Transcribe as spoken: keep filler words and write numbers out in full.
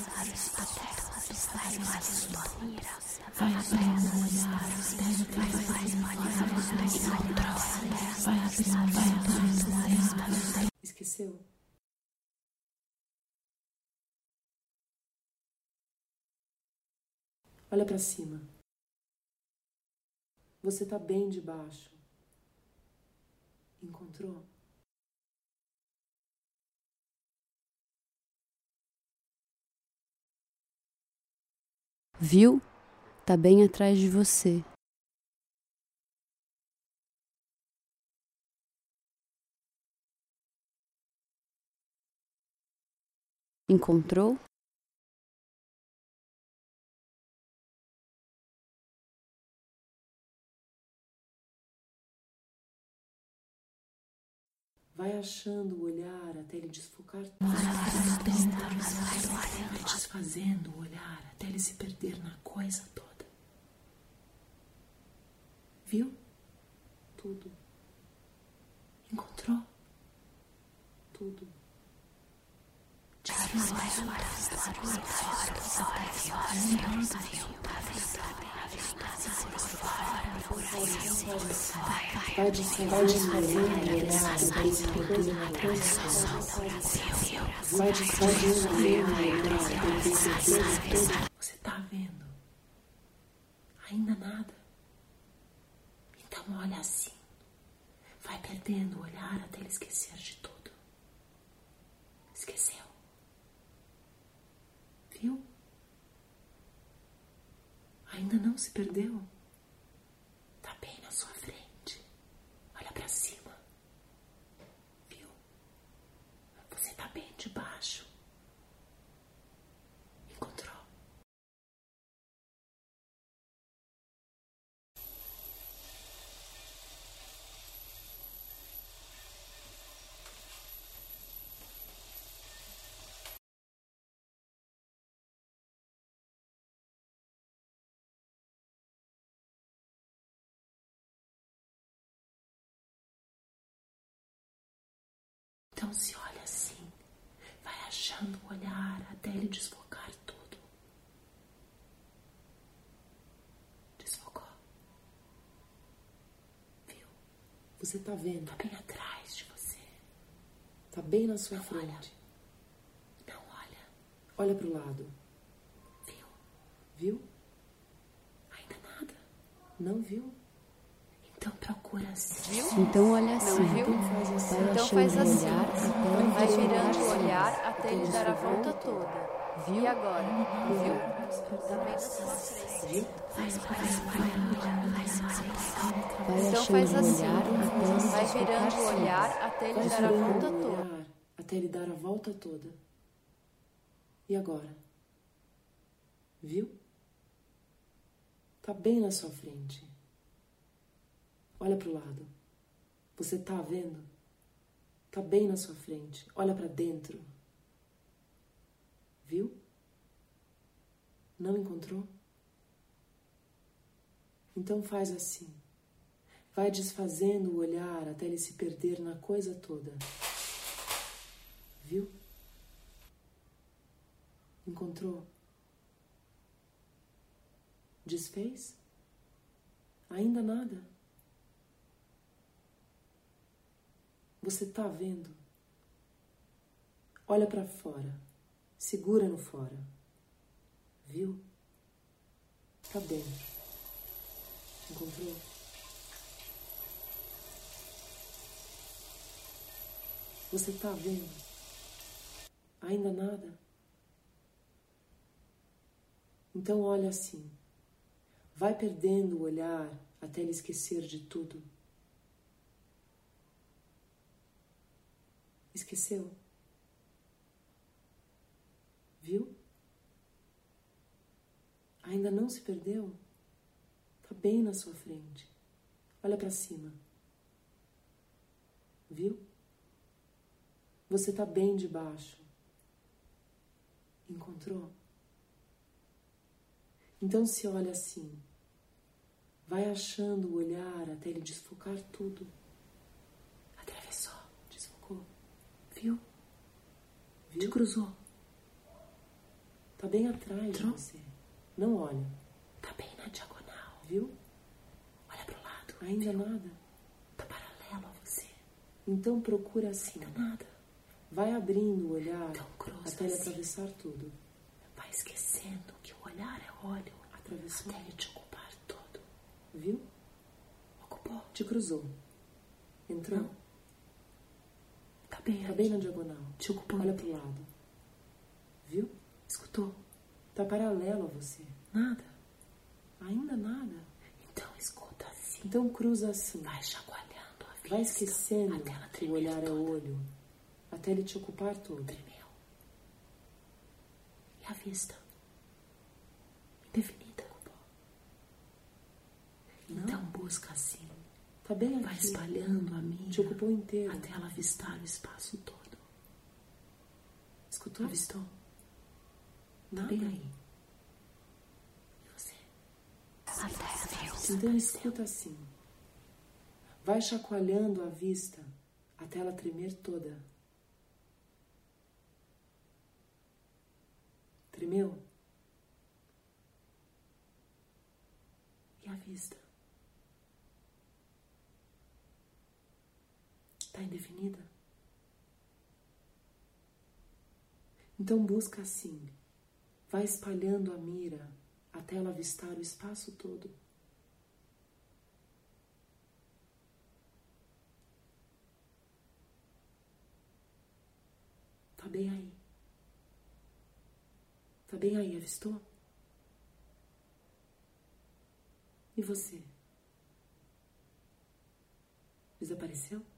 Vai abrindo o olhar, vai abrindo, vai abrindo o olhar. Esqueceu? Olha para cima. Você tá bem de baixo. Encontrou? Viu? Tá bem atrás de você. Encontrou? Vai achando o olhar até ele desfocar tudo. Vai desfazendo o olhar até ele se perder na coisa toda. Viu? Tudo. Encontrou? Tudo. Vai desfazendo o olhar até ele se perder na coisa toda. Vai desfazendo o olhar até ele se perder na coisa toda. Você tá vendo? Ainda nada. Então olha assim. Vai perdendo o olhar até ele esquecer de tudo. Esqueceu. Viu? Ainda não se perdeu? Tá bem na sua frente. Olha pra cima. Viu? Você tá bem de baixo. Encontrou? Então se olha assim, vai achando o olhar até ele desfocar tudo. Desfocou. Viu? Você tá vendo? Tá bem atrás de você. Tá bem na sua frente. Não olha. Olha pro lado. Viu? Viu? Ainda nada. Não viu? Então procura assim. Viu? Então olha assim. Não viu? Então faz assim. Olhar, Então vai virando o olhar até ele dar a volta toda. Viu? E agora? Viu? Tá bem na sua frente. Vai Então faz achando o assim. olhar até ele Vai desfocar virando o tudo. olhar até ele Vai dar a virando volta o toda. olhar até ele dar a volta toda. E agora? Viu? Tá bem na sua frente. Olha pro lado. Você tá vendo? Tá bem na sua frente. Olha pra dentro. Viu? Não encontrou? Então faz assim. Vai desfazendo o olhar até ele se perder na coisa toda. Viu? Encontrou? Desfez? Ainda nada? Você tá vendo? Olha pra fora. Segura no fora. Viu? Tá dentro. Encontrou? Você tá vendo? Ainda nada? Então olha assim. Vai perdendo o olhar até ele esquecer de tudo. Esqueceu? Viu? Ainda não se perdeu? Tá bem na sua frente. Olha pra cima. Viu? Você tá bem de baixo. Encontrou? Então se olha assim. Vai achando o olhar até ele desfocar tudo. Atravessou, desfocou. Viu? Viu? Te cruzou. Tá bem atrás de Entrou? você. Não olha. Tá bem na diagonal. Viu? Olha pro lado. Ainda viu? nada. Tá paralelo a você. Então procura assim. Ainda nada. Vai abrindo o olhar Então cruza até ele assim. atravessar tudo. Vai esquecendo que o olhar é óleo. Atravessou. Até ele te ocupar todo. Viu? Ocupou. Te cruzou. Entrou. Não. Tá bem Tá aqui. bem na diagonal. Te ocupou. Olha pro lado. Viu? Escutou? Tá paralelo a você. Nada. Ainda nada. Então escuta assim. Então cruza assim. Vai chacoalhando a vista. Vai esquecendo até ela que o tremer olhar é toda. olho. Até ele te ocupar todo. Tremeu. E a vista? Indefinida. Não. Então busca assim. Tá bem Vai aqui. espalhando a mira. Te ocupou inteiro. Até ela avistar o espaço todo. Escutou? Avistou? Tá Nada. bem aí. E você? Então escuta assim. Vai chacoalhando a vista até ela tremer toda. Tremeu? E a vista? Tá indefinida? Então busca assim. Vai espalhando a mira até ela avistar o espaço todo. Tá bem aí. Tá bem aí, avistou? E você? Desapareceu?